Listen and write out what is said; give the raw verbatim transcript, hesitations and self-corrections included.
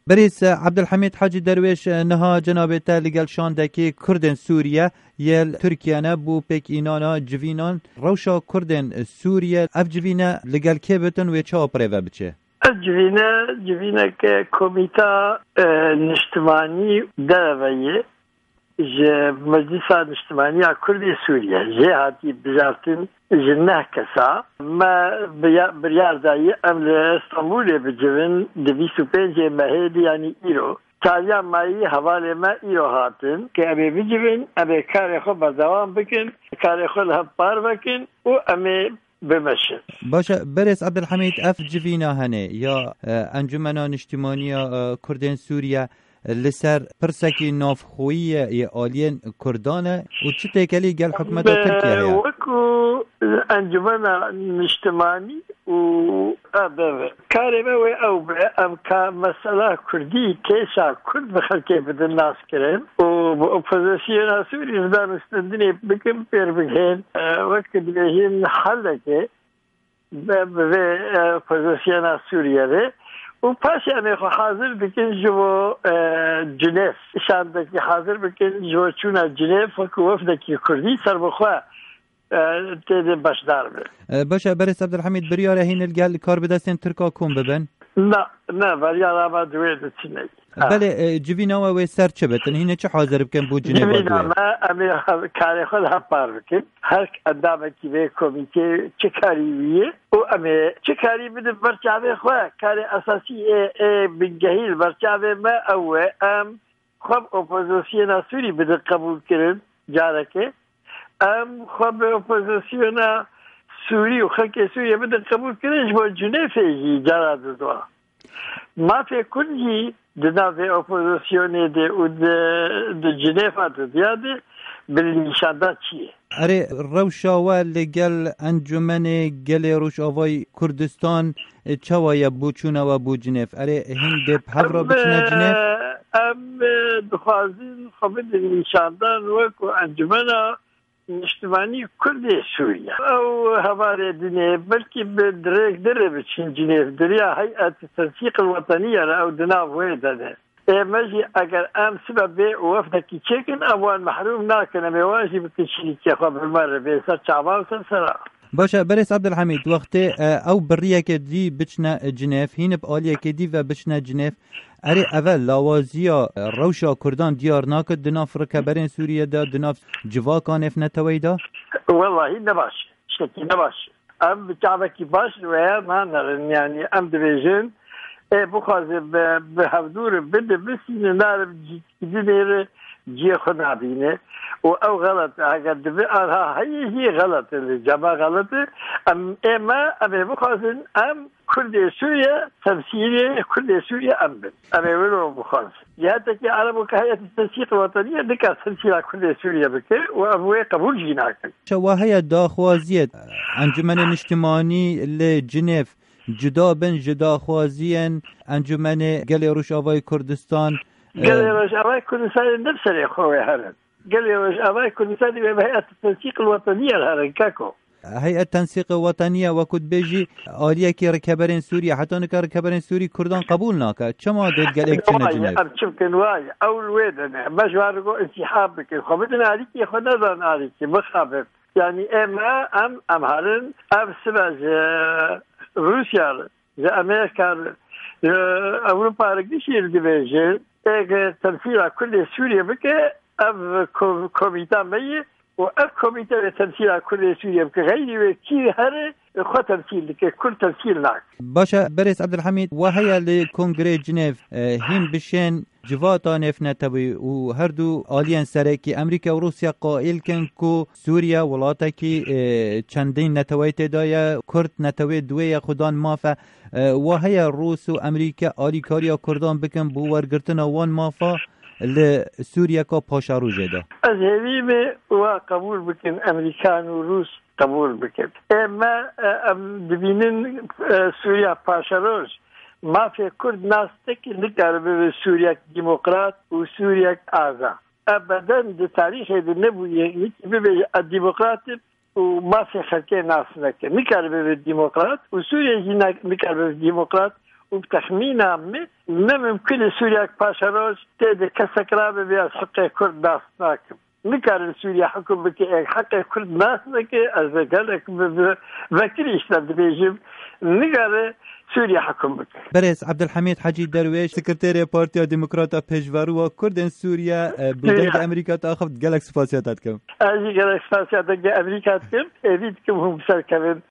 بريس عبد الحميد حاجي درويش نها جنابتا لقال شاندكي كردن سوريا يل تركيا بو بيك إينانا جوينان روشا كردن سوريا اف جوينا لقال كيبتن ويشا بريفا بچه جوينا جوينا كوميتا نجتماني دروية جه مجلس نجتماني كردي سوريا جهاتي بجارتن جنه كسا ما بريار داي ام اسطنبول بجوين دویست و پنج مهدی يعني ايرو تاليا ماي حواله ما ايرو هاتن که ابي بجوين ابي کار خو بردوام بکن کار خو لهبار بکن و امي بمشي باشا بريس عبد الحميد اف جوينا هنه يا انجمنا نجتمانية كردن سوريا لسر پرسکی نافخویی ی آلین کردانه و چه تکلی گل حکومت ترکیه هیا؟ وکو انجمن اجتماعی و ابوه کارمه و او به ام که مسئله کردی کیسا کرد بخلکه بدن ناس کرن و اپوزیسیون سوری دان استندنی بکن پر بگهن وقت بگهن حل که به اپوزیسیون سوریه ده و پس یعنی خو حاضر بکن جو جنیف شاندکی حاضر بکن جو چونه جنیف و وفدکی کردی سر بخواه تیده باشدار بید باشا برس عبدالحمید بریاره هین الگل کار بدستین ترکا کن ببن؟ نه نه بریاره ما دوید چینه بله جوینا و سر چه بتن هینه چه حاضر بکن بو جنیف دوید؟ جوینا ما امی کاری خود هم پار بکن هر اندامه که به کمیته چه کاری بیه و امی چه کاری بده برچاوه خواه کاری اساسی بگهیل برچاوه ما اوه ام خواب اپوزیسیون سوری بده قبول کرن جاره که ام خواب اپوزیسیون سوری و خلق سوری بده قبول کرن جبا جنیف ایجی جاره دو ما فکر کنی دناوی اپوزیسیونی ده و ده جنیف آده دیاده بالنشانده چیه؟ اره روشاوه لگل انجمن گل روش آوای کردستان چوای بوچونه و بو جنیف اره هند بحق را بچنه جنیف؟ ام دخوازین خبید نشاندان وکو انجمن اجتماعی کرد سوریه او هواره دنیا بلکه به درک دره بچین جنیف دریا هیئت تنسیق الوطنیه را او دناو ویدانه مجی اگر ام سبب به وفدکی چکن اوان محروم ناکنه میواجی بکشی که خواب المره به سر چعبان سر سرا باشا برس عبدالحمید وقت او بریه که دی بچنه جنیف هین بآلیه که دی و بچنه جنیف اره اول لاوازیا روشا کردان دیار ناکد دناف رکبرین سوریه دا دناف جواکان افنتوی دا؟ والله نباش شکی نباش ام بچعبکی باش ویا ما نرن یعنی ام دویجن بخوازه به هفدور بده بسینه نارب جدیده جی خود نبینه و او غلط اگر دبی آنها هی هی غلط جمع غلطه ام اما ام بخوازن ام كل سوريا تمثيلية كل سوريا أمن أنا ولو بخاص جهتك عربو كهيئة التنسيق الوطنية ذكر تمثيل كل سوريا بك وأبوي قبول جيناك شواهي داخوازية انجمن اجتماعي لجنيف جدا بن جدا خوازيا انجمن قلي روش آواي كردستان قلي روش آواي كردستان نفس اللي خوي هرن قلي روش آواي كردستان بهيئة التنسيق الوطنية هرن كاكو هيئة التنسيق الوطنية وكد بيجي آلية كي ركبرين سوريا حتى نكا ركبرين سوري كردان قبول ناكا چما ديد قال اك چنه جنيف اب چمكن واي اول ويدن باش وارغو انسحاب بك خبدنا عليك خدان عليك بخابر يعني اما ام ام هارن اب سباز روسيا امريكا اوروبا رجيشير ديفيجن اك تنفيذ كل سوريا بك اب كوميتا مي وأب كوميتة تمثيل كل سوريا بغير كي هر خو تمثيل لك كل تمثيل ناك باشا بريس عبد الحميد وهي لكونغري جنيف هين بشين جواتا نفنتوي وهردو آليان سركي أمريكا وروسيا قائل كن كو سوريا ولاتكي چندين نتوي تدايا كرد نتوي دوية خدان مافا وهي روس وأمريكا آلي كاريا كردان بكن بو ورگرتنا وان مافا لسوريا كا پاشا رو جدا از هیوی و قبول بکن امریکان و روس قبول بکن اما دبینن سوريا پاشا روش ما في كرد ناس تك نقرب سوريا ديمقراط وسوريا آزا ابدا ده تاريخ ده نبوي بيبي الديمقراط وما في خلقه ناس نك نقرب بالديمقراط وسوريا هنا نقرب بالديمقراط وتخمينا من ممكن سوريا باشروج تيد كسكرابه بيا حق كرد ناس ناكم نكار سوريا حكم بك حق كرد ناس بك ازغلك بكريش تدريجم نكار سوريا حكم بك برس عبد الحميد حجي درويش سكرتير بارتيا ديمقراطا بيجوارو كردن سوريا بدل امريكا تاخذ جالك سفاسياتكم اجي جالك سفاسياتك امريكا تكم اريدكم هم سركبن